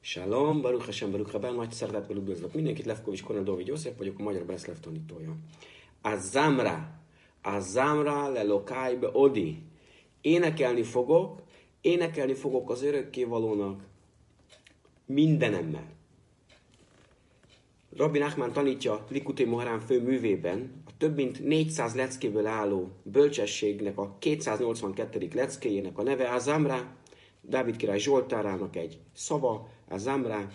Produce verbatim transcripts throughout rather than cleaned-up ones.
Shalom, Baruch Hashem, Baruch Rabán, nagy szeretettel üdvözlök mindenkit, Lefkovics Kornadóvigy József vagyok, a Magyar Beszlev tanítója. A Zamra, a Zamra lelokájbe odi. Énekelni fogok, énekelni fogok az örökkévalónak mindenemmel. Rabbi Nachman tanítja Likutei Moharán fő művében a több mint négyszáz leckéből álló bölcsességnek a kétszáznyolcvankettedik leckéjének a neve a Zamra, Dávid király Zsoltárának egy szava, a Zamra,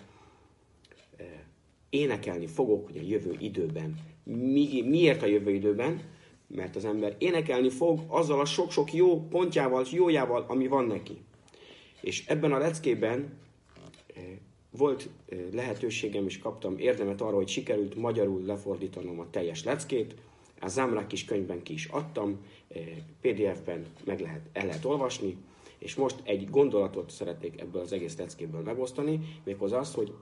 énekelni fogok, hogy a jövő időben. Mi, miért a jövő időben? Mert az ember énekelni fog azzal a sok-sok jó pontjával, jójával, ami van neki. És ebben a leckében volt lehetőségem, és kaptam érdemet arra, hogy sikerült magyarul lefordítanom a teljes leckét. A Zamra kis könyvben ki is adtam, pé dé ef-ben meg lehet, el lehet olvasni, és most egy gondolatot szeretnék ebből az egész leckéből megosztani, méghozzá az, hogy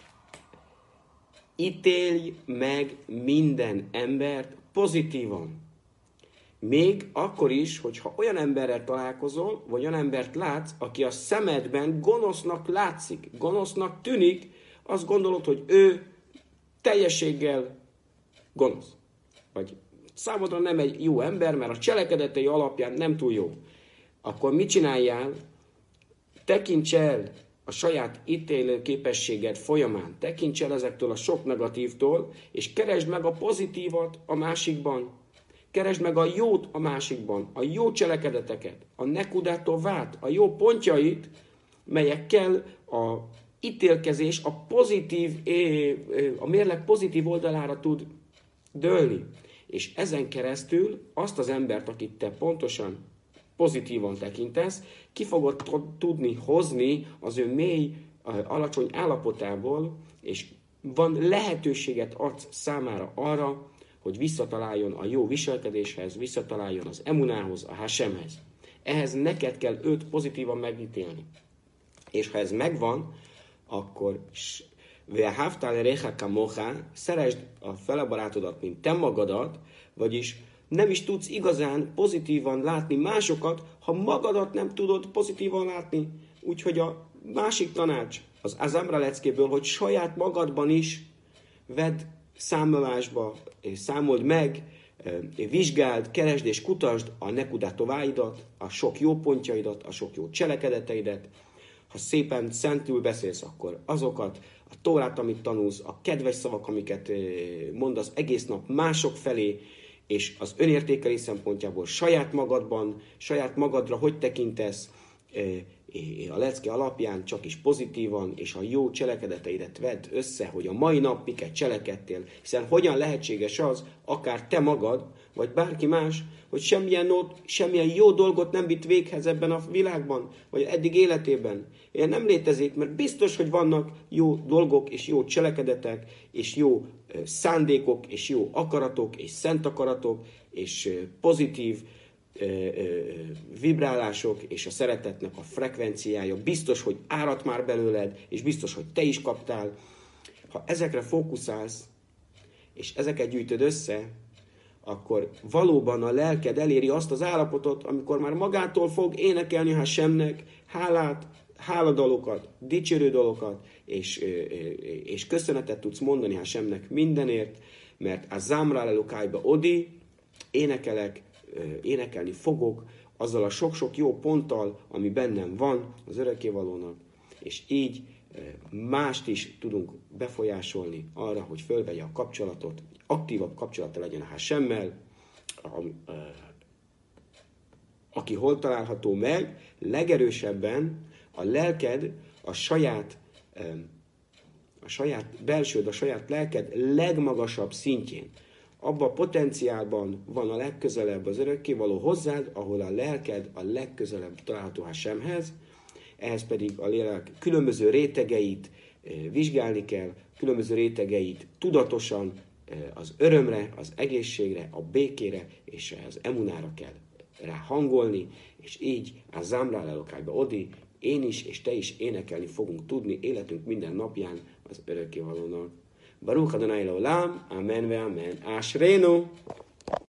ítélj meg minden embert pozitívan. Még akkor is, hogyha olyan emberrel találkozol, vagy olyan embert látsz, aki a szemedben gonosznak látszik, gonosznak tűnik, azt gondolod, hogy ő teljességgel gonosz. Vagy számodra nem egy jó ember, mert a cselekedetei alapján nem túl jó. Akkor mit csináljál? Tekints el a saját ítélő képességed folyamán, tekints el ezektől a sok negatívtól, és keresd meg a pozitívat a másikban. Keresd meg a jót a másikban, a jó cselekedeteket, a nekudatovát, a jó pontjait, melyekkel a ítélkezés a pozitív, a mérleg pozitív oldalára tud dőlni. És ezen keresztül azt az embert, akit te pontosan pozitívan tekintesz, ki fogod tudni hozni az ő mély, alacsony állapotából, és van lehetőséget adsz számára arra, hogy visszataláljon a jó viselkedéshez, visszataláljon az emunához, a Hashemhez. Ehhez neked kell őt pozitívan megítélni. És ha ez megvan, akkor szeresd a felebarátodat, mint te magadat, vagyis nem is tudsz igazán pozitívan látni másokat, ha magadat nem tudod pozitívan látni. Úgyhogy a másik tanács az Zamra leckéből, hogy saját magadban is vedd számolásba, és számold meg, vizsgáld, keresd és kutasd a nekudatováidat, a sok jó pontjaidat, a sok jó cselekedeteidet. Ha szépen szentül beszélsz, akkor azokat, a Tórát, amit tanulsz, a kedves szavak, amiket mondasz egész nap mások felé, és az önértékelés szempontjából saját magadban, saját magadra hogy tekintesz, a lecke alapján csak is pozitívan, és a jó cselekedeteidet vedd össze, hogy a mai nap miket cselekedtél, hiszen hogyan lehetséges az, akár te magad, vagy bárki más, hogy semmilyen, nót, semmilyen jó dolgot nem vitt véghez ebben a világban, vagy eddig életében. Ilyen nem létezik, mert biztos, hogy vannak jó dolgok, és jó cselekedetek, és jó szándékok, és jó akaratok, és szent akaratok, és pozitív vibrálások, és a szeretetnek a frekvenciája biztos, hogy árad már belőled, és biztos, hogy te is kaptál. Ha ezekre fókuszálsz, és ezeket gyűjtöd össze, akkor valóban a lelked eléri azt az állapotot, amikor már magától fog énekelni Hashemnek hálát, háladalokat, dicsérő dalokat, és, és köszönetet tudsz mondani Hashemnek mindenért, mert a Zamra lelokájba odi, énekelek, énekelni fogok azzal a sok-sok jó ponttal, ami bennem van az örökkévalónak, és így mást is tudunk befolyásolni arra, hogy fölvegye a kapcsolatot, aktívabb kapcsolata legyen a Hashemmel, aki hol található meg, legerősebben a lelked, a saját, a saját belsőd, a saját lelked legmagasabb szintjén. Abban a potenciálban van a legközelebb az örökkévaló hozzád, ahol a lelked a legközelebb található Hashemhez, ehhez pedig a lélek különböző rétegeit vizsgálni kell, különböző rétegeit tudatosan az örömre, az egészségre, a békére és az emunára kell rá hangolni, és így a Zamra lelokájba odi, én is és te is énekelni fogunk tudni életünk minden napján az örökkévalónak. Baruch Adonai Leolam, Amen ve Amen. Ashreinu!